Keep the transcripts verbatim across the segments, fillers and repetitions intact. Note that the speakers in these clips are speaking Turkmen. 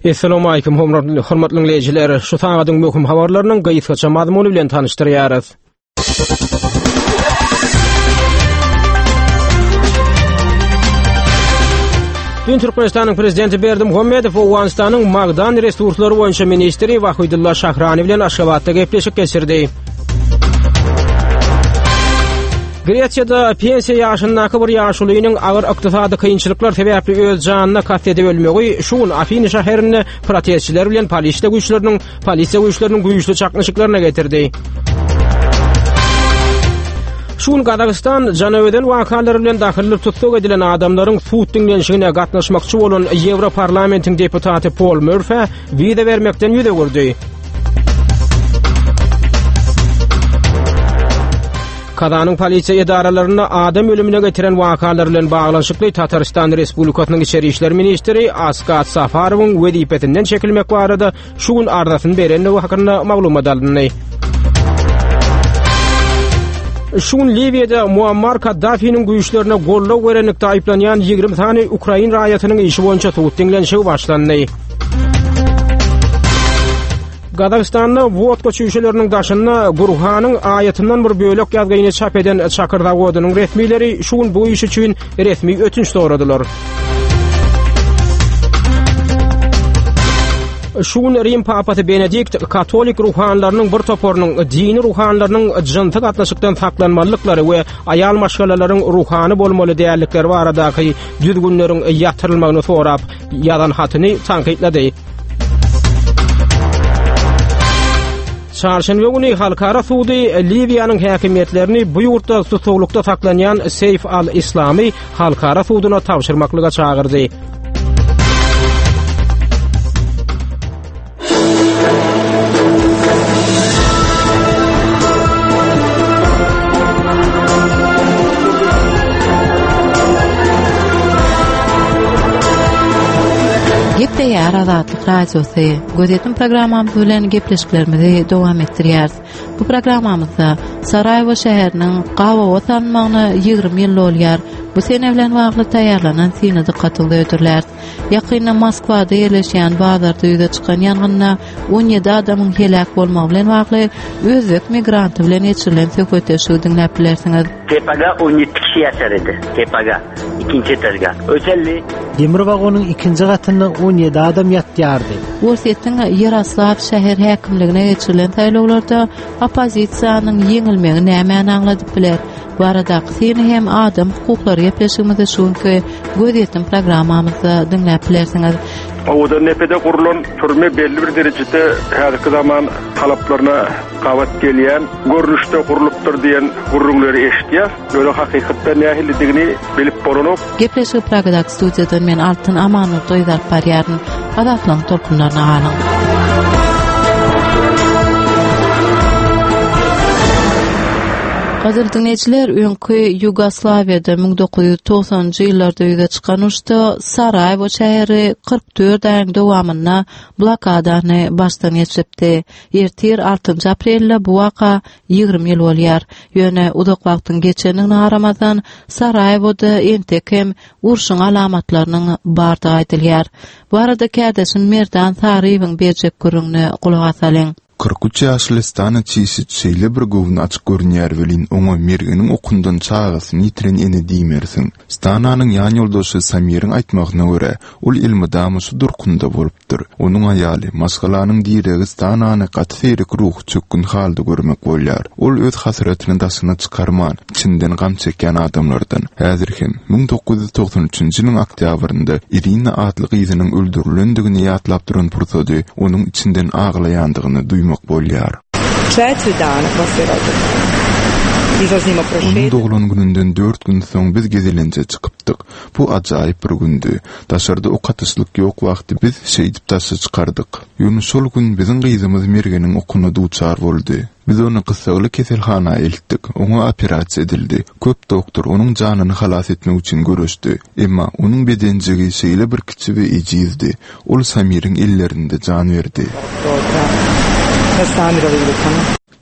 Assalamu alaykum hormatly dinleyijiler. Şu taňadyň möhüm habarlarynyň gaýtgaça mazmuny bilen tanışdyrýarys. Dün Türkmenistanyň prezidenti Berdimuhammedow Awganistanyň magdan resurslary boýunça ministri Wahidullah Shahrani bilen Aşgabatda gepleşik geçirdi. Gretsiýada pensiýa ýaşyndaky bir ýaşulynyň agyr ykdysady kynçylyklar sebäpli öz janyna kast edip ölmegi şuň Afin şäherini protestçiler bilen polisiýa güýçleriniň polisiýa güýçleriniň güýçli çaknyşyklaryna getirdi. Şuň Gadagistan janöweden wakalary bilen dahillik tutsak edilen adamlaryň suwt diňlenşigine gatnaşmakçy bolan Ýewro parlamentiň deputaty Paul Murphy wiza bermekden ýüze gurdy. Kazanyň polisiýa edaralaryna adam ölümine getiren wakalary bilen baglanşykly Tataristan Respublikasynyň içeri işler ministri Askat Safarowyň wezipetinden çekilmek barada şuň ardasyny berenle hakynda maglumat aldy. Şuň Libyada Muammar Kaddafi'nin güýçlerine gollaw berenlikde aýplanýan ýigirme tane Ukrain raýatynyň işi boýunça suwt diňlenşigi başlandy. Gadagistanda vodka çüşelerinin daşynda Gurhanyň aýatyndan bir bölek ýazgyny çap eden Çakırda wodynyň resmileri şuň bu iş üçin resmi ötünç soradylar. Şuň Rim papasy Benedikt katolik ruhanlarynyň bir toporunyň dini ruhanlarynyň jynty gatnaşykdan saklanmalyklary we aýal maşgalalaryň ruhany bolmaly däýerlikleri baradaky düzgünleriň ýatyrylmagyny sorap ýazan hatyny tanqidledi. Çarşamba günü halkara suudi Libyanyň häkimetlerini bu ýurtda tutuklukda saklanýan Seyf al-Islami halkara suudyna tapşyrmaklyga çagyrdy. Gepde ýar Azatlyk radiosy. Gözetim programmamyz bilen gepleşiklerimizi dowam etdirýäris. Bu programmamyzda Saraýewo şäheriniň gawa tanmagyna ýygrimi ýyl bolýar. Bu sene bilen bagly taýýarlanan synady katyldy ötürler. Ýakynda Moskwada ýerleşýän bazarda ýüze çykan ýangynda on ýedi adamyň helak bolmagy bilen bagly özbek migranty bilen ýeçirilen söhbetde şu dinläp bilersiňiz. Tepaga on ýedi kişi ýaşar edi. Tepaga ikinji etajga. Özelli demir wagonyň ikinji gatynda on ýedi adam ýatýardy. Worsetdiň Ýaroslaw şäher häkimligine geçirilen taýlawlarda opozisiýanyň ýeňilmegi näme aňladyp biler. Bu arada syny hem adam hukuklary ýepleşigimizi şuňky gözetim programmamyzda dinläp bilersiňiz. Awda nepede kurulan türme belli bir derejede häzirki zaman talaplaryna gawat gelýän, görnüşde kurulupdyr diýen gurrunlary eşitýär. Öyle hakykatda nähilidigini bilip bolanok. Gepleşik Pragadak studiýadan men Altyn Amanow doýdar barýaryn adatlaryň tolkunlaryna alyň. Hazır dinleyijiler, öňkü Ýugoslawiýada ming dokuz ýüz togsanjy ýyllarda ýüze çykan uçda Saraýewo şäheri kırk dört aýyň dowamyna blokadany başdan geçiripdi. Ertir altynjy aprelde bu waka ýygrimi ýyl bolýar. Ýöne uzak wagtyň geçeniň aramazdan Saraýewoda entekem urşuň alamatlarynyň bardygy aýdylýar. Bu arada kädeşim Merdan Saryýewiň berjek görüňini gulak asalyň. kırk üç ýaşly Stana çyşy çeýle bir gowuny açyk görünýär welin oňa merginiň okundan çagasyny ýitiren ene diýmersiň. Stananyň ýan ýoldaşy Samiriň aýtmagyna görä, ol ilmi damysy durkunda bolupdyr. Onuň aýaly masgalanyň diýregi Stanany gatferik ruh çökkün halda görmek bolýar. Ol öz hasretini daşyna çykarman, içinden gam çeken adamlardan. Häzir hem ming dokuz ýüz togsan üçinji ýylyň oktýabrynda Irina adly gyzynyň öldürilendigini ýatlap duran pursady onuň içinden aglaýandygyny duymak bolýar. Četiri dana poslije rođenja. Izlazimo prošetati. Onun doğulan gününden dört gün soň biz gezelençe çykypdyk. Bu ajaýyp bir gündü. Daşarda o katyslyk ýok wagty biz şeýdip taşy çykardyk. Ýöne şol gün biziň gyzymyz mergeniň okuny duçar boldy. Biz onu kysagly keselhana eltdik. Oňa operasiýa edildi. Köp doktor onuň janyny halas etmek üçin görüşdi. Emma onuň bedenjigi şeýle bir kiçi we ejizdi. Ol Samiriň ellerinde jan berdi.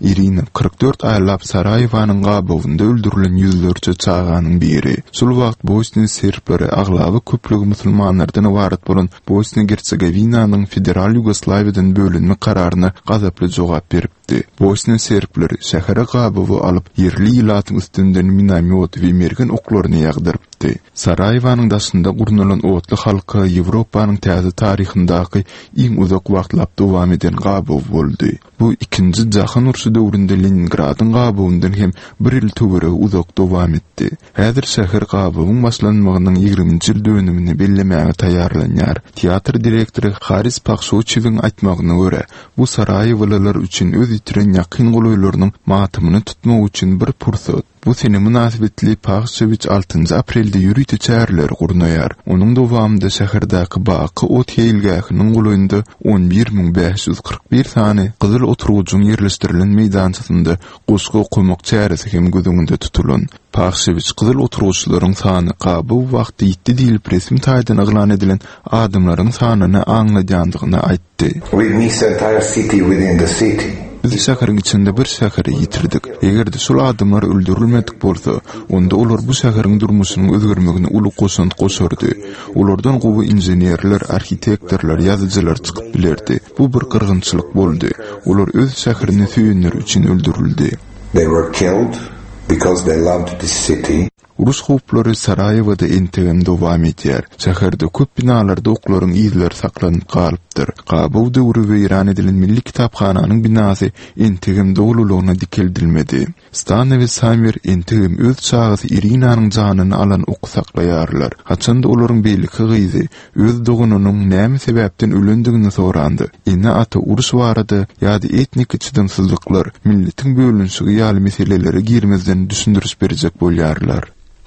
Irina kırk dört aylap Sarayevanyň gabawynda öldürilen yüzlerce çağanyň biri. Şol wagt Bosnia serblери aglaby köplügi musulmanlardan ibaret bolan Bosnia-Hercegovinanyň federal Yugoslawiýadan bölünme kararyna gazaply jogap beripdi. Bosnia serbleri şähere gabawy alyp yerli ýylatyň üstünden minamyot we mergen oklaryny ýagdyrpdy. Sarayevanyň daşynda gurnulan otly halka Ýewropanyň täze taryhyndaky iň uzak wagtlap dowam eden gabaw boldy. Bu ikinji jahan urşy döwründe Leningradyň gabawyndan hem bir ýyl töwere uzak dowam etdi. Häzir şäher gabawyň başlanmagynyň ýygrüminji ýyl dönümini bellemäge taýýarlanýar. Teatr direktory Haris Paksowçyň aýtmagyna görä, bu Sarayewlylar üçin öz ýitiren ýakyn golaýlarynyň matymyny tutmak üçin bir pursat. Bu sene münasibetli Paksowçy altıncı aprelde ýürüýte çäherler gurnaýar. Onuň dowamında şäherdaky Baky ot ýeýilgähiniň golaýynda on bir miň beş ýüz kırk bir sany gyzyl oturgugyň ýerleşdirilen meýdançasynda goşgy okumak çäresi hem gözüňde tutulan. Paksowçy gyzyl oturguçylaryň sany gabaw wagty ýetdi diýilip resmi taýdan eglan edilen adamlaryň sanyny aňlaýandygyny aýtdy. We miss the entire city within the city. Biz şäherin içinde bir şäheri ýitirdik. Egerde şol adamlar öldürilmedik bolsa, onda olar bu şäheriň durmuşynyň özgermegine uly goşant goşardy. Olardan gowy inženerler, arhitektorlar, ýazyjylar çykyp bilerdi. Bu bir kırgınçylyk boldy. Olar öz şäherini süýenler üçin öldürildi. They were killed because they loved this city. Rus hopları Sarayevada entegem dowam etýär. Şäherde köp binalarda oklaryň ýyzleri saklanyp galypdyr. Gabaw döwri weýran edilen Milli Kitapxananyň binasy entegem dowlulugyna dikeldilmedi. Stane we Samir entegem öz çagasy Irinanyň janyny alan ok saklaýarlar. Haçanda olaryň beýleki gyzy öz dogunynyň näme sebäpden ölendigini sorandy. Ine ata urus barady ýa-da etnik çydymsızlyklar milletiň bölünşigi ýaly meseleleri girmezden düşündürüş berjek bolýarlar.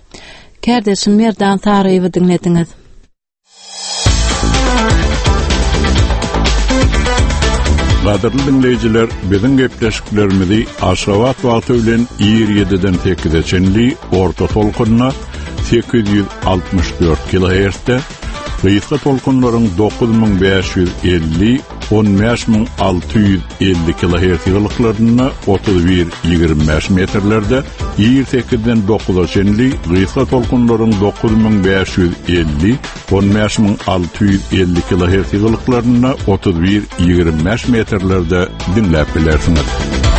Kardeşim Merdan Taraýewy dinlediňiz. Gaderly dinleýijiler, biziň gepleşiklerimizi Aşgabat wagty bilen ýigirme ýediden sekkize çenli orta tolkunna sekiz ýüz altmış dört kilohertzde, gysga tolkunlaryň dokuz miň beş ýüz elli on beş miň alty ýüz elli kilohertz ýylyklaryna otuz bir ýigirme beş metrlerde, ýigirme sekizden dokuza çenli gysga tolkunlaryň dokuz miň beş ýüz elli on beş miň alty ýüz elli kilohertz ýylyklaryna otuz bir ýigirme beş metrlerde dinläp bilersiňiz.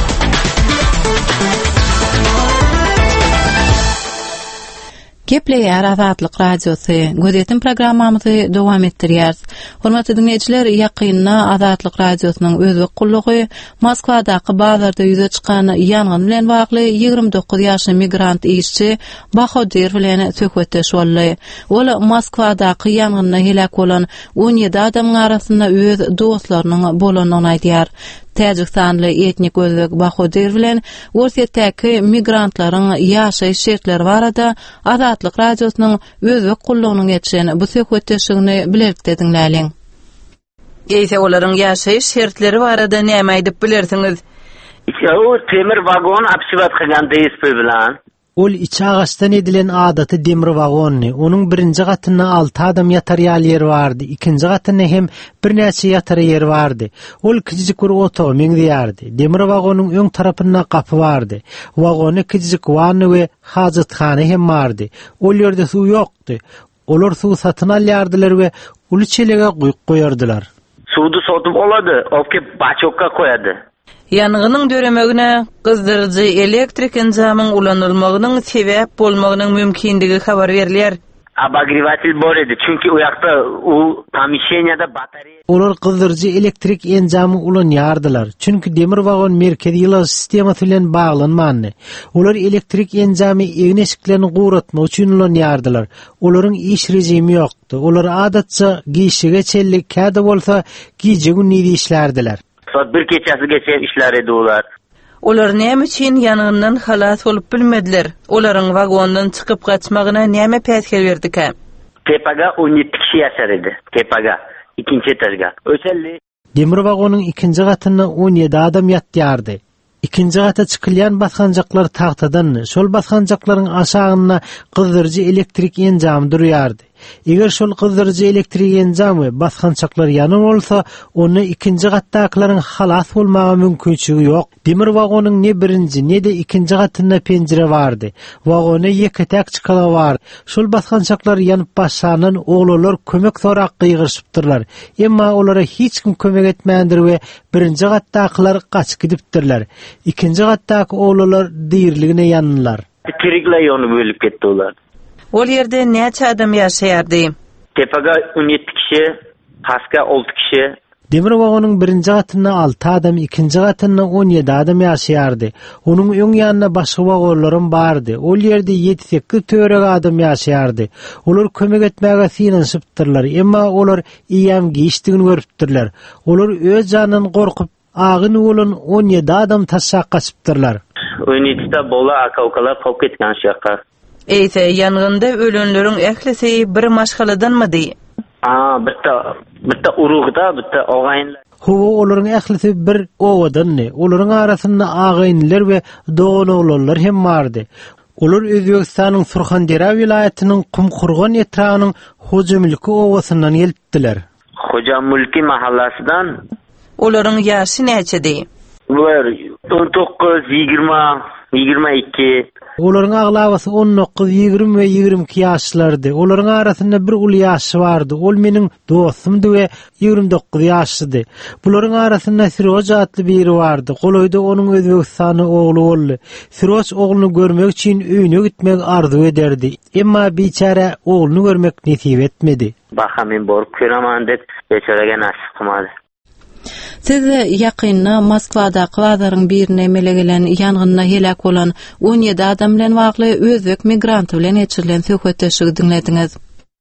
Gepleýär Azatlyk radiosy. Gözetim programmamyzy dowam etdirýär. Hormatly dinleýijiler, ýakynda Azatlyk radiosynyň özü gullugy Moskwadaky bazarda ýüze çykan ýangyn bilen bagly ýigirme dokuz ýaşly migrant işçi Bahodir bilen söhbetdeş boldy. Ol Moskwadaky ýangynda helak bolan on ýedi adamyň arasynda öz dostlarynyň bolanyny aýdýar. Täjikstanly etnik özbek Bahodir bilen Orsetdäki migrantlaryň ýaşaýyş şertleri barada Azatlyk radiosynyň özbek gullugynyň geçen bu söhbetdeşigini bilerikde dinläliň. Eýse olaryň ýaşaýyş şertleri barada näme aýdyp bilersiňiz? O temir vagon apşybat kılgan deýispe bilen. Ol içi ağaçtan edilen adaty demir wagonni. Onuň birinji gatyna altı adam ýatar ýaly bardy, ikinji gatyna hem bir näçe ýatar ýer bardy. Ol kiçik bir oto meňdýärdi. Demir wagonyň öň tarapynda gapy bardy. Wagony kiçik wany we hajathana hem bardy. Ol ýerde suw ýokdy. Olar suw satyn alýardylar we uly çelige guýup goýardylar. Suwdy sotup olady, opke baçokka koýady. Ýanganyň döremegine gyzdyrjy elektrik enjamyň ulanylmagynyň sebäp bolmagynyň mümkinligi habar berilýär. Abagrivatil bor edi, çünki o ýakda o pomišenýada batareýa. Olar gyzdyrjy elektrik enjamy ulanýardylar, çünki demir wagon merkez ýyla sistemasy bilen baglanmany. Olar elektrik enjamy egin eşiklerini guratmak üçin ulanýardylar. Olaryň iş rejimi ýokdy. Olar adatça giýişige çellik käde bolsa giýje günni işlerdiler. Saat bir keçesi geçen işler edi olar. Olar näme üçin ýangyndan halas bolup bilmediler? Olaryň wagondan çykyp gaçmagyna näme päskel berdika? Tepaga on ýedi kişi ýaşar edi. Tepaga, ikinji etajga. Öselli demir wagonyň ikinji gatyna on ýedi adam ýatýardy. İkinji gata çykylýan basganjaklar tagtadan, şol basganjaklaryň aşagyna gyzdyrjy elektrik enjamy durýardy. Eger şol gyzdyrjy elektrik enjamy baskançaklar ýanyň bolsa, onu ikinji gatdaklaryň halas bolmagy mümkinçigi ýok. Demir wagonyň ne birinji ne de ikinji gatyna penjere bardy. Wagona ýeki täk çykala bar. Şol baskançaklar ýanyp başlanan oglalar kömek sorak gygyşypdyrlar. Emma olara hiç kim kömek etmändir we birinji gatdaklalar gaçyp gidipdirler. İkinji gatdaky oglalar diýirligine ýandylar. Kirikle ýony bölüp ketdi olar. Ol ýerde näçe adam ýaşaýardy? Tepaga on ýetti kişi, paska olty kişi. Demir wagonyň birinji gatyna alty adam, ikinji gatyna on ýedi adam ýaşaýardy. Onuň öň ýanyna başga wagonlarym bardy. Ol ýerde ýedi sekkiz törek adam ýaşaýardy. Olar kömek etmäge synanypdyrlar, emma olar iýam giýişdigini görüpdirler. Olar öz janyny gorkup agyn bolan on ýedi adam taşak gaçypdyrlar. on ýedide bola aka-ukalar kop ketgen şaka. Eýse ýangynda ölenleriň ählisi bir maşgaladanmydy? Aa, bitta bitta urugda, bitta ogaýynlar. Howa olaryň ählisi bir owadanny. Olaryň arasynda agaýynlar we doganoglar hem bardy. Olar Özbegistanyň Surxandera vilayatynyň Qumqurgan etragynyň Hojamylky owasyndan gelipdiler. Hojamylky mahallasydan. Olaryň ýaşy näçedi? Bular on to'qqiz, yigirma, yigirma ikki. Olaryň aglabasy on dokuz, ýigirme we ýigirme iki ýaşlardy. Olaryň arasynda bir uly ýaşy bardy. Ol meniň dostumdy we ýigirme dokuz ýaşlydy. Bularyň arasynda Siroj atly biri bardy. Goloýda onuň Özbegistany ogly boldy. Siroj ogluny görmek üçin öýüne gitmek arzu ederdi. Emma biçara ogluny görmek nesip etmedi. Baha men borup köremen dep beçaraga nasip kılmady. Siz ýakynda Moskwada kladaryň birine melegelen ýangyna helak bolan on ýedi adam bilen wagly özbek migranty bilen geçirilen söhbetleşigi dinlediňiz.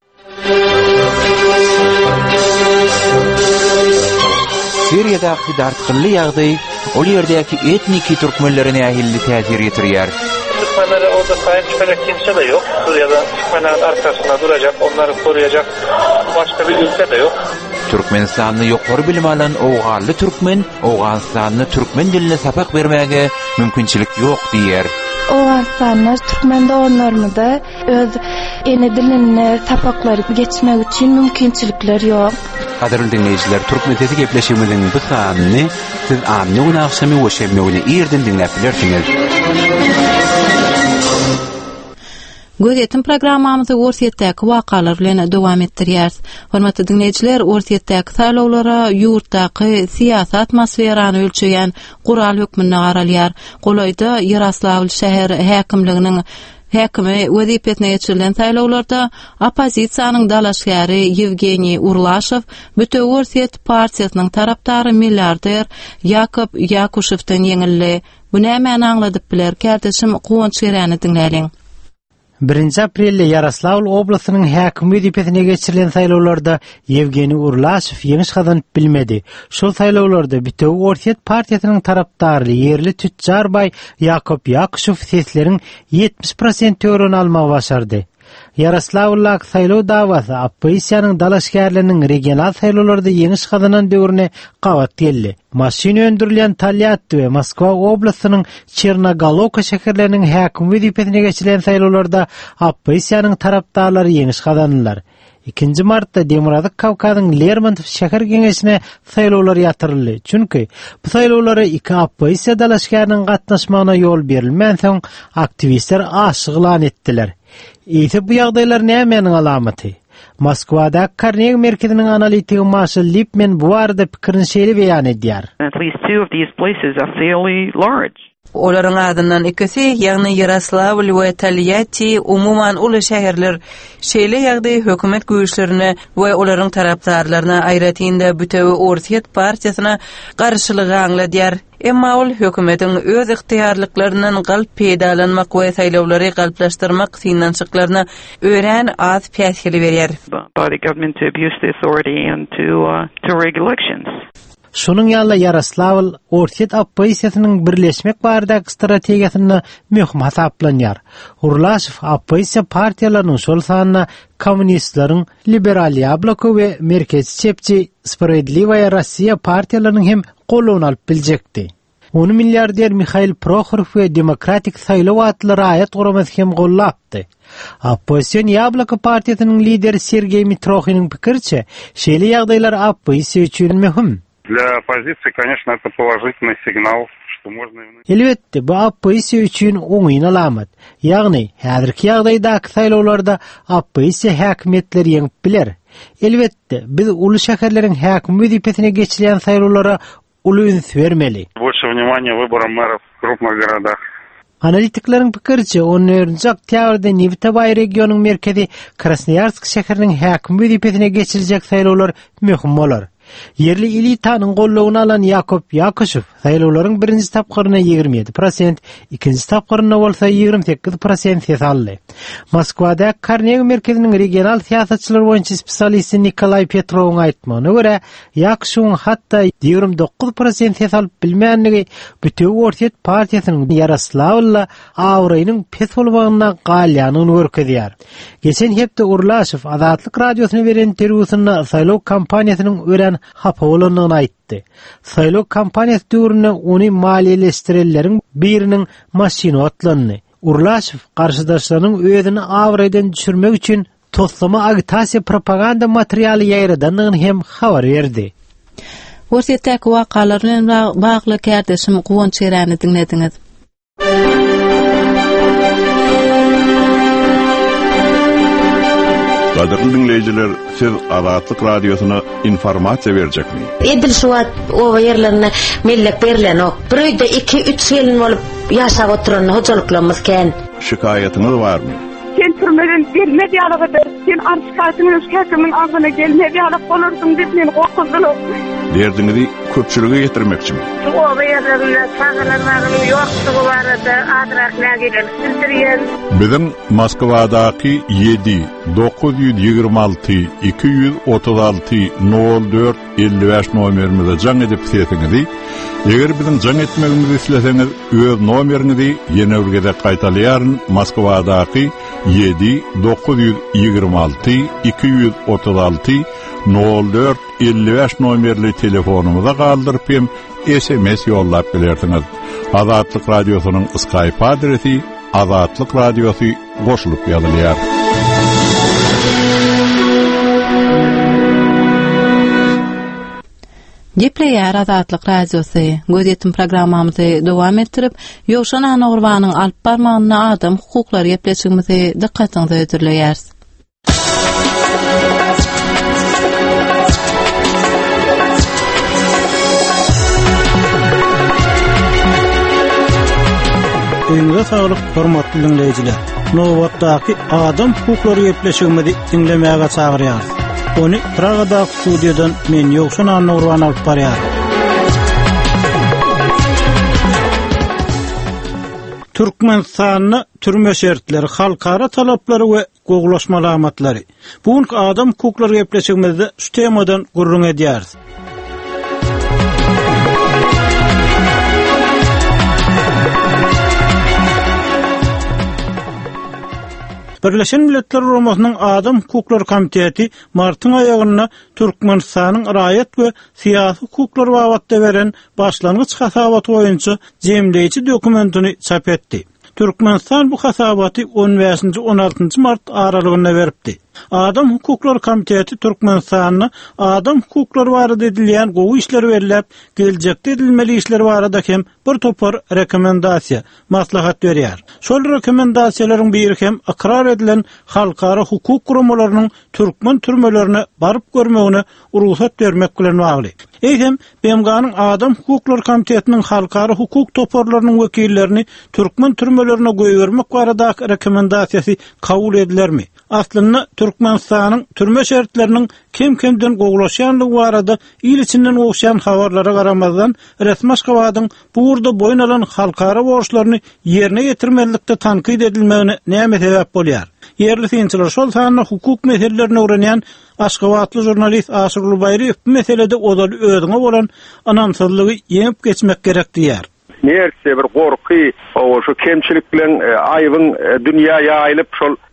Siriýadaky dartgynly ýagdaý ol ýerdäki etniki türkmenlerine ähilli täsir ýetirýär. Türkmenlere orada sahip çıkacak kimse de yok. Suriye'de Türkmenlerin arkasında duracak, onları koruyacak başka bir ülke de yok. Türkmenistanly ýokary bilim alan owgaly türkmen, Owganistanly türkmen diline sapak bermäge mümkinçilik ýok diýer. Owganistanlar türkmen doganlarymyzda öz ene diline sapaklary geçmek üçin mümkinçilikler ýok. Gaderli dinleyijiler, türkmen tezi gepleşigimiziň bu sanyny siz anny we akşamy weşemegini ýerden dinläp bilersiňiz. Gözetim programmamyzy Orsiýetdäki wakalar bilen dowam etdirýäris. Hormatly dinleýijiler, Orsiýetdäki saýlawlara ýurtdaky siýasat atmosferany ölçeýän gural hökmüne garalýar. Golaýda Ýaroslavl şäher häkimliginiň häkimi wezipetine geçirilen saýlawlarda opozisiýanyň dalaşgary Yevgeniy Urlashew Bütöw Orsiýet partiýasynyň tarapdary milliarder Yakub Yakushewden ýeňildi. Bu näme aňladyp biler? Kardeşim Kuwanç Gerani dinläliň. birinji aprelde Ýaroslavl oblasynyň häkim wezipetine geçirilen saýlawlarda Yevgeniy Urlashew ýeňiş kazanyp bilmedi. Şol saýlawlarda Bütöw Orsiýet partiýasynyň tarapdary ýerli tüccar bay Yakub Yakushew sesleriň ýetmiş prosent töwerini almagy başardy. Ýaroslavlak saýlaw dawasy opozisiýanyň dalaşgärleriniň regional saýlawlarda ýeňiş kazanan döwrüne gabat geldi. Maşina öndürilen Talyat we Moskwa oblasynyň Çernogolovka şäherleriniň häkim wezipetine geçirilen saýlawlarda opozisiýanyň tarapdarlary ýeňiş kazandylar. ikinji martda Demokratik Kawkazyň Lermontov şäher geňeşine saýlawlar ýatyryldy. Çünki bu saýlawlara iki opozisiýa dalaşgäriniň gatnaşmagyna ýol berilmän soň aktivistler aşygylan etdiler. Ýa-da bu ýagdaýlar nämenin alamaty? Moskwada Carnegie merkeziniň analitigi Marshall Lipman bu arada pikirini şeýle beýan edýär. At least two of these places are fairly large. Olaryň adyndan ikisi, ýagny Ýaroslavl we Talyati umuman uly şäherler şeýle ýagdaý hökümet güýçlerini we olaryň tarapdarlaryna aýratynda Bütöw Orsiýet partiýasyna garşylygy aňladýar. Emma ol hökümetiň öz ihtiýarlyklarynyň galp peýdalanmak we saýlawlary galplaşdyrmak synançyklaryna ören az päsgeli berýär. By the government to abuse the authority and to uh, to rig elections. Şunun ýaly Ýaroslavl Orsiýet opozisiýasynyň birleşmek baradaky strategiýasyny möhüm hasaplanýar. Urlashew opozisiýa partiýalarynyň şol sanyna kommunistlaryň, liberal Yabloko we merkez çepçi Sprawiedliwaya Rossiýa partiýalarynyň hem goluny alyp biljekdi. Onu milyarder Mikhail Prokhorov we Demokratik saýlaw atly raýat guramasy hem gollapdy. Opposition Yabloko partiýasynyň lideri Sergey Mitrokhin'in pikirçe, şeýle ýagdaýlar opposisiýa üçin möhüm. Для оппозиции, конечно, это положительный сигнал, что можно... Elbetde, bu opposisiýa üçin oňyň alamat. Ýagny, häzirki ýagdaýdaky saýlawlarda opposisiýa häkimetleri ýeňip biler. Elbetde, biz uly şäherleriň häkim wezipesine geçilen saýlawlara uly üns bermeli. Больше внимания выборам мэров в крупных городах. Analitiklerin pikirçe, on dördünji oktýabrda Nivtobay regionunyň merkezi Krasnoyarsk şäheriniň häkim wezipesine geçiljek saýlawlar möhüm bolar. Yerli elitanyň gollawyny alan Yakov Yakuşew saýlawlaryň birinji tapgyryna ýigirme ýedi prosent, ikinji tapgyryna bolsa ýigirme sekiz prosent ses aldy. Moskwada Karnegi merkeziniň regional siýasatçylar boýunça spesialisti Nikolay Petrowyň aýtmagyna görä, Yakuşew hatda ýigirme dokuz prosent ses alyp bilmänligi Bütöw Orta partiýasynyň Yaroslavlyň awraýynyň pes bolmagyna galýanyny görkezýär. Geçen hepde Urlaşew Azatlyk radiosyna beren interwýusyna saýlaw kampaniýasynyň ören hapa bolanyny aýtdy. Saýlaw kampaniýasy döwründe ony maliýeleşdirileriň biriniň maşyna atlandy. Urlaşew garşydaşlarynyň özüni awraýdan düşürmek üçin toslama agitasiýa propaganda materialy ýaýradanyny hem habar berdi. Ortaýdak wakalar bilen bagly kärdeşim Guwonç Eräni dinlediňiz. Gaderli dinleyijiler, siz Azatlyk radiosuna informasiýa berjekmi? Edil şuat owa ýerlerine mellek berilen ok. Bir öýde iki üç gelin bolup ýaşap oturan hojalyklymyz ken. Şikaýatyňyz barmy? Sen türmeden gelmedi ýalygydy. Sen arşykatyň öskäkimiň agyna gelmedi ýalyk bolardyň diýip meni gorkuzdylar. Derdiňizi köpçülüge getirmekçimi? Owa ýerlerine sagalalarym ýokdugy barada adrak nägelen sildirýän. Bizim Moskwadaky yedi dokuz yüz ýygrima alty iki yüz otuz alty nol dört elli beş nomerimize jaň edip sesiňizi, eger bizim jaň etmegimizi isleseňiz, öz nomerinizi ýene urgede gaýtalýaryn. Moskwadaky yedi dokuz yüz ýygrima alty iki yüz otuz alty nol dört elli beş nomerli telefonumuza galdyryp hem S M S ýollap bilersiňiz. Azatlyk radiosynyň Skype adresi Azatlyk radiosu goşulyp ýazylýar. Gepleýär Azatlyk radiosu. Gözetim programmamyzy dowam etdirip, Ýowşan Anagurwanyň alyp barmagyna adam hukuklary gepleşigimizi dikkatiňize öýdürleýär. Öňüňize saglyk, hormatly dinleyijiler. Nowatdaky adam hukuklary gepleşigimizi dinlemäge çagyrýar. Onu Pragada studiýadan men Ýowşan Anagurwan alyp barýar. Türkmenistanyň türme şertleri, halkara talaplary we goglaşma alamatlary. Buňky adam hukuklary gepleşigimizde şu temadan gurrun edýäris. Birleşen Milletler Guramasynyň Adam Hukuklary Komiteti martyň aýagyna Türkmenistanyň raýat we syýasy hukuklary babatda beren başlangyç hasabat boýunça jemleýiçi dokumentini çap etdi. Türkmenistan bu hasabaty on beşinji on altynjy mart aralygyna beripdi. Adam Hukuklary Komiteti Türkmenistanyň adam hukuklary barada edilýän gowy işleri berilip, geljekde edilmeli işleri barada hem bir topar rekomendasiýa, maslahat berýär. Şol rekomendasiýalaryň biri hem akrar edilen halkara hukuk guramalarynyň türkmen türmelerine baryp görmegine ruhsat bermek bilen bagly. Eýsem, B M G'nyň Adam Hukuklary Komitetiniň halkara hukuk toparlarynyň wekillerini türkmen türmelerine goýbermek baradaky rekomendasiýasy kabul edilermi? Aslynda Türkmenistanyň türme şertleriniň kim-kimden goglaşýanlygy barada il içinden oňşan habarlara garamazdan resmi Aşgabatyň bu urda boyun alan halkara borçlaryny ýerine getirmelikde tankyd edilmegine näme sebäp bolýar? Yerli synçylar şol sanyna hukuk meselelerini öwrenýän Aşgabatly jurnalist Aşyr Bayry bu meselede odaly özüňe bolan anamsızlygy ýeňip geçmek gerek diýär. Nerse bir gorky, o şu kemçilik bilen aýybyň dünýäye aýylyp şol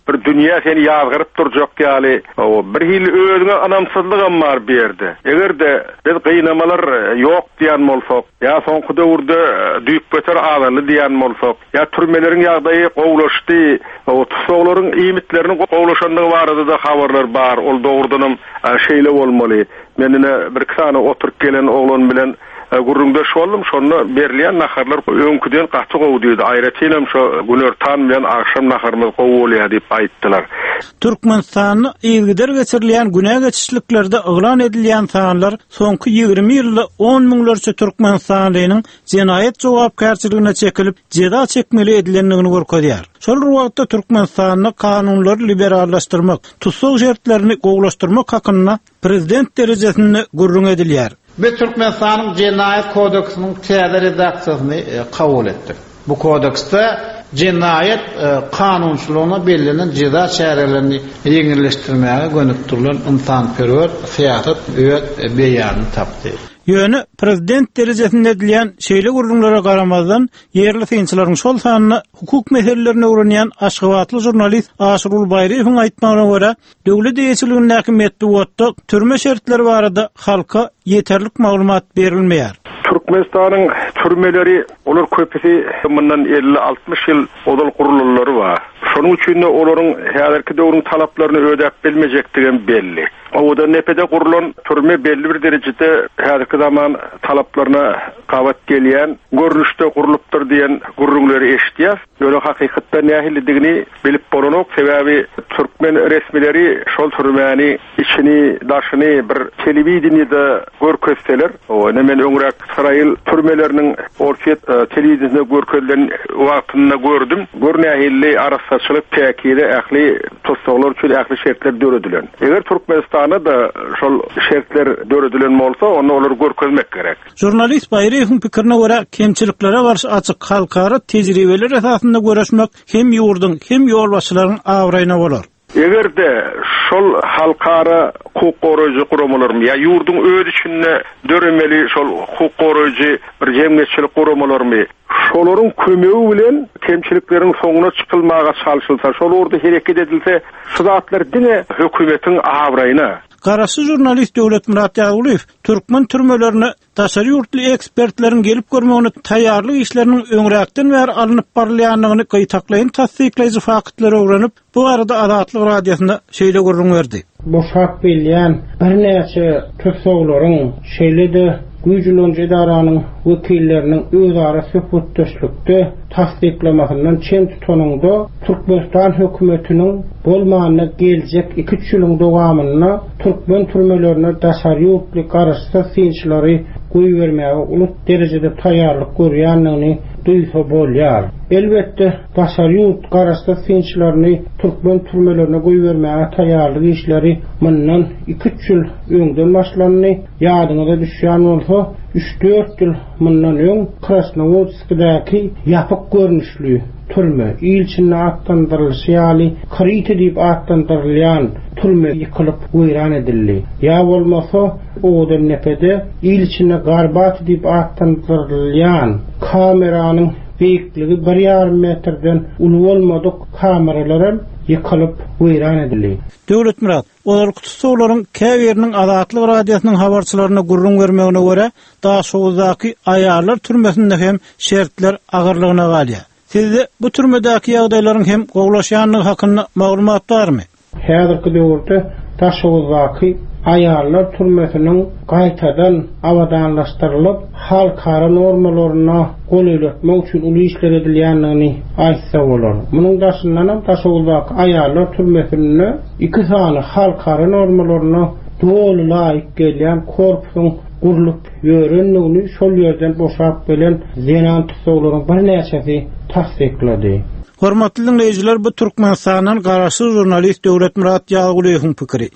bir dünýä seni ýazgyryp durjak ýaly o bir hil özüňe anamsızlygam bar berdi. Egerde biz gynamalar ýok diýen bolsak, ýa soňky döwürde düýük beter azaly diýen bolsak, ýa türmeleriň ýagdaýy gowlaşdy, o tutsaglaryň iýmitlerini gowlaşandygy barada da habarlar bar. Ol dogrudanam şeýle bolmaly. Menine bir kana oturup gelen oglan bilen gurrunda şollum, şonu berliýän naharlar öňküden gaçy gowdydy. Aýratynam şo günertan bilen akşam naharymyz gowulýar diýip aýtdylar. Türkmenistanyny ýygdyr geçirilýän günä geçişliklerde oglan edilýän sanlar soňky ýygrimi ýylda on miňlerçe Türkmenistanlynyň jenaýet jogapkärçiligine çekilip jeda çekmeli edilendigini görkezýär. Şol wagtda Türkmenistanyny kanunlar liberallaşdyrmak, tutsag şertlerini gowlaşdyrmak hakyna prezident derejesinde gurrun edilýär. Biz Türkmenistanyň Jenaýet kodeksiniň täze redaksiýasyny kabul etdik. Bu kodekste jenaýet kanunçylygyna belgilenen jeda çärelerini ýeňilleşdirmäge gönükdirilen insanperwer syýasat öýet beýany tapdy. Ýöne prezident derejesinde edilýän şeýle gurrunlara garamazdan ýerli synçylaryň şol sanyny hukuk meselelerini öwrenýän Aşgabatly jurnalist Aşrul Bayraýewiň aýtmagyna görä, döwlet eýetçiliginiň häkimetli wagtda türme şertleri barada halka yeterlik maglumat berilmeýär. Türkmenistanyň türmeleri olar köpüsi mundan elli altmış ýyl odal gurululary bar. Şonuň üçin olaryň häzirki döwrüň talaplaryny ödäp bilmejekdigin belli. Oda nepede gurulan türme belli bir derecede häzirki zaman talaplaryna gabat gelýän, görnüşde gurulupdyr diýen gurrunlary eşitýär. Ýöne hakykatda nähilidigini bilip bolanok sebäbi türkmen resmileri şol türmäni içini, daşyny bir telewizionyada görkezseler, o men öňrek İsrail türmelerinin Orfiyat televizyonda görkezlen wagtynda gördüm. Görnähilli arasçylyk täkide ähli tutsaglar üçin ähli şertler döredilen. Eger Türkmenistana da şol şertler döredilen bolsa, onu olar görkezmek gerek. Jurnalist Bayraýewiň pikirine görä, kemçiliklere garşy açyk halkara tejribeler esasynda görüşmek hem ýurdun hem ýolbaşçylaryň awraýyna bolar. Egerde şol halkara hukuk goraýjy guramalarmy ya ýurdun öz içinde döremeli şol hukuk goraýjy bir jemgyýetçilik guramalarmy şolaryň kömegi bilen kemçilikleriň soňuna çykylmaga çalşylsa, şol orada hereket edilse, şu zatlar dine hökümetiň awraýyna. Garaşy jurnalist Döwlet Murat Ýaguliýew türkmen türmelerini daşary ýurtly ekspertleriň gelip görmegine taýýarlyk işleriniň öňräkden bäri alınıp barylýanlygyny gaýtaklaýyn tasdikleýici faktları öwrenip, bu arada Azatlyk radiosunda şeýle gurrun berdi. Boşak bilýän bir näçe tutsaglaryň şeýle-de güýjlenýän edaranyň wekilleriniň özara söhbetdeşlikde tasdiklamasyndan çen tutanynda Türkmenistan hökümetiniň bolmanyna geljek iki üç ýylyň dowamyna türkmen türmelerine daşary ýurtly garaşsa synçylary goý bermäge ulut derejede taýýarlyk görýänligini duýsa bolýar. Elbetde daşary ýurt garaşsa synçylaryny türkmen türmelerine goý bermäge taýýarlyk işleri mundan iki üç ýyl öňden başlandy. Ýadyňyza düşýän bolsa, üç dört ýyl mundan öň Krasnovodskdaky ýapyk görnüşli türme ilçine attandırılışı ýaly Krit edip attandyrylýan türme ýykylyp weýran edildi. Ýa bolmasa odan nepede ilçine garbat edip attandyrylýan kameranyň beýikligi bir ýarym metrden uly bolmadyk kameralar ýykylyp weýran edildi. Döwlet Murat, olar tutsaglaryň käbiriniň Azatlyk radiosynyň habarçylaryna gurrun bermegine görä, daha şowdaky aýarlar türmesinde hem şertler agyrlygyna galýar. Sizde bu türmedäki ýagdaýlaryň hem gowlaşýanlygy hakynda maglumat barmy? Häzirki döwürde taşowdaky aýarlar türmesiniň gaýtadan awadanlaşdyrylyp, halkara normalaryna goýulatmak üçin uly işler edilýändigini aýtsa bolar. Munyň daşyndan hem taşowdaky aýarlar türmesinde iki sany halkara normalaryna dolu laýyk gelýän korpusyň gurulup ýörenligini şol ýerden boşap bilen zenan tutsaglaryň bir näçesi tasdiklady. Hormatly dinleýijiler, bu Türkmenistanyň garaşy jurnalist Döwlet Murat Ýaguliýewiň pikiri.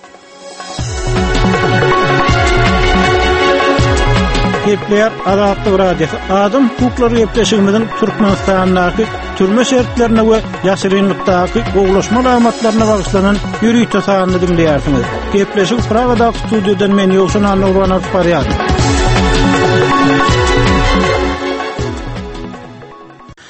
Gepler Azatlyk radiosu adam hukuklary gepleşigimiziň Türkmenistandaky türme şertlerine we ýaşyrynlykdaky gowlaşma alamatlaryna bagyşlanan ýürüýte sanyny dinleýärsiňiz. Gepleşik Pragada studiodan men Ýowşan Anurwanow barýar.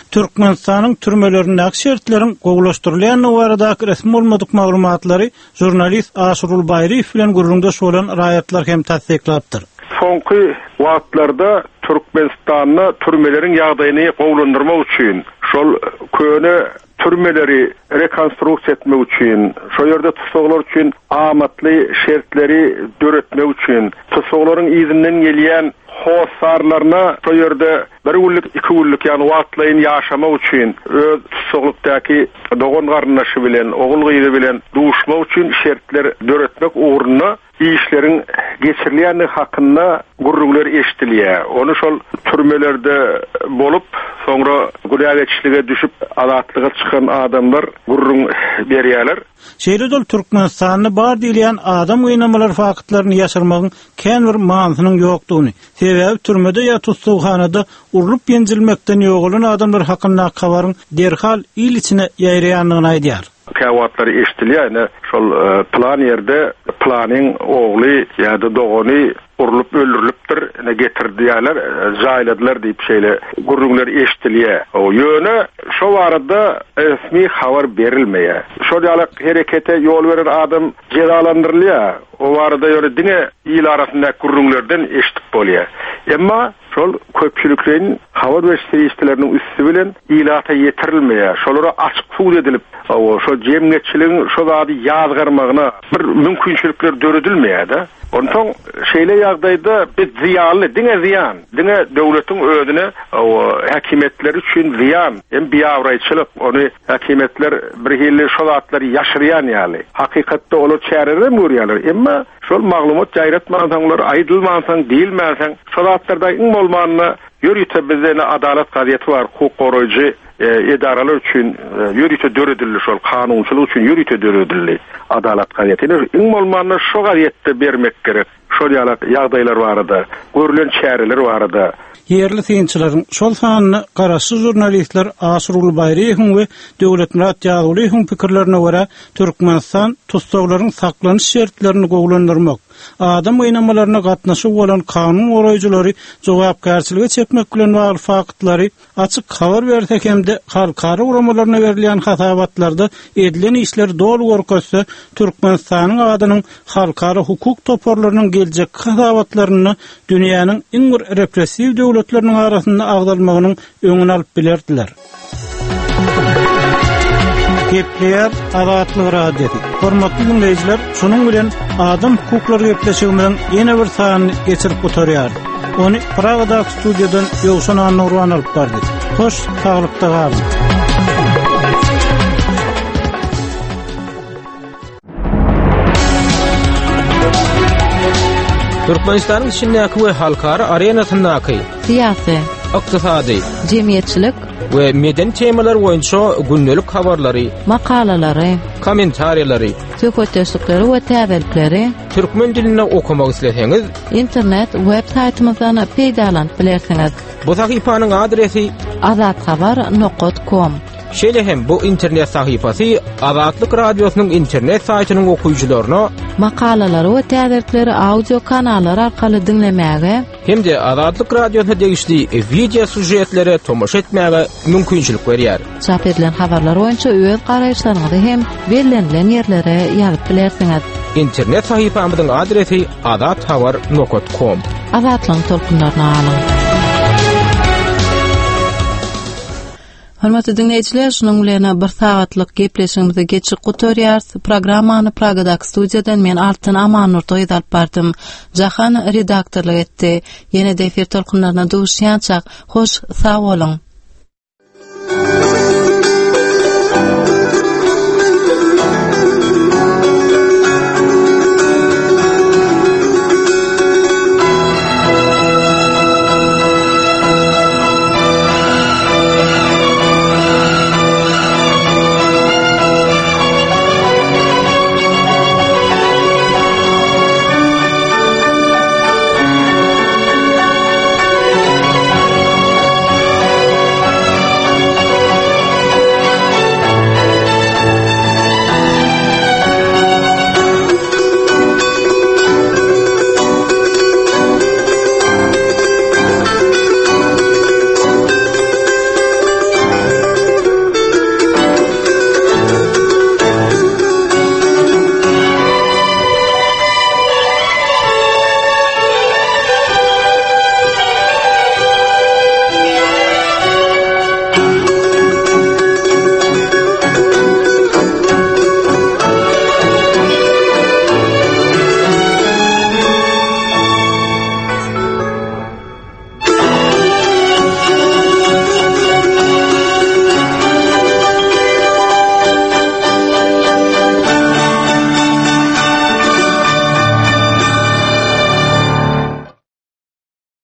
Türkmenistanyň türmelerindäki şertlerin gowlaşdyrylýan barada resmi bolmadyk maglumatlary jurnalist Aşrul Bayriýew bilen gurrundaş bolan raýatlar hem tasdiklapdyr. Soňky wagtlarda Türkmenistanyň türmelerin ýagdaýyny gowlandyrmak üçin şol köne türmeleri rekonstruksiýa etmek üçin, şo ýerde tutsaglar üçin amatly şertleri döretmek üçin, tutsaglaryň izinden gelýän hosarlaryna şo ýerde bir günlük, iki günlük ýani wagtlaryň ýaşamak üçin, öz tutsaglykdaky dogon garnaşy bilen, ogul gyzy bilen duşmak üçin şertler döretmek uğruna işlerin geçirilýäni hakynda gurrunlar eşdilýär. Onu şol türmelerde bolup, soňra güläçlige düşüp azatlyga çykan adamlar gurrun berýärler. Şeýle dol Türkmenistanyny bar diýilýän adam oýnamalar fakatlaryny ýaşyrmagyň kän bir manysynyň ýokdugyny, sebäbi türmede ýa tutsuwhanada urulyp ýenjilmekden ýogulan adamlar hakynda habaryň derhal il içine ýaýraýanlygyny aýdýar. Kawatlary eşdilýär, şol plan ýerde planyň ogly ýa-da dogony urulup öldürilipdir, ne getirdiler, jaýladylar diýip şeýle gurrunlar eşdilýär. O ýöne şo barada resmi habar berilmeýär. Şol ýaly herekete ýol beren adam jezalandyrylýar. O barada ýöne diňe il arasynda gurrunlardan eşdip bolýar. Emma şol köpçüliklerin habar berişleriniň üstü bilen ilata ýetirilmeýär. Şolara açyk suw edilip, o şo jemgyçiligiň şo zady ýazgarmagyna bir mümkinçilikler döredilmeýär-de. Ondan şeýle ýagdaýda biz ziyanly, diňe ziyan, diňe döwletiň özüne o häkimetler üçin ziyan, hem biýawraýçylyk, ony häkimetler bir hili şol atlary ýaşyrýan ýaly. Hakykatda olar çärere mürýärler, emma şol maglumat ýaýratmasaňlar, aýdylmasaň, diýilmäsaň, şol atlarda iň bolmanyny ýörüýte bizde adalet gaziýeti bar, hukuk goraýjy edaralar üçin ýörüýte döredildi, şol kanunçylyk üçin ýörüýte döredildi adalet gaziýetini. Iň bolmanyny şo gaziýetde bermek gerek. Şol ýaly ýagdaýlar barada, görülen çäreler barada. Yerli synçylaryň şol sanyny garaşy jurnalistler Aşrul Bayriýew we Döwlet Murat Ýagullyň pikirlerine görä Türkmenistan tutsaglaryň saklanyş şertlerini gowlandyrmak, adam oýnamalaryna gatnaşyp bolan kanun goraýjylary jogapkärçiligi çekmek bilen bagly faktlary açyk habar bersek hemde halkara uramalaryna berilýän hasabatlarda edilen işler dol gorkasa Türkmenistanyň adynyň halkara hukuk toporlarynyň geljek hasabatlaryny dünýäniň iň bir repressiw döwletleriniň arasynda agdalmagynyň öňüne alyp bilerdiler. Gepler Azatlyk radiosu. Hormatly dinleyijiler, şonuň bilen adam hukuklary gepleşigimiň ýene bir sanyny geçirip oturýar. Ony Pragada studiýadan Ýowşan Nurwan alyp bardy. Hoş, saglykda galyň. Türkmenistanyň içindäki we halkara arenasyndaky siyasi, ykdysady, jemgyýetçilik we meden temalar boýunça gündelik habarlary, makalalary, kommentariýalary, söhbetleşikleri we täzelikleri türkmen diline okumak isleseňiz, internet web saytymyzdan peýdalanyp bilersiňiz. Bu sahypanyň adresi azatxabar nokta com. Şeýle hem bu internet sahypasy Azatlyk radiosynyň internet saýtynyň okuyjylaryna makalalary we täzelikleri audio kanallary arkaly dinlemäge hem-de Azatlyk radiosyna degişli video sujetlere tomoş etmäge mümkinçilik berýär. Çap edilen habarlar boýunça öz garaýşlaryňyzy hem bellenlen ýerlere ýazyp bilersiňiz. İnternet sahypamyzyň adresi azatxabar nokta com. Azatlyň tolkunlaryna alyň. Hormatly dinleyijiler, şonuň bilen bir sagatlyk gepleşigimizi geçip gutorýar. Programmany Pragadaky studiýadan men Altyn Amanur toýdap bardym. Jahan redaktorlyk etdi. Ýene-de efir tolkunlaryna duşýançak. Hoş, sag bolun.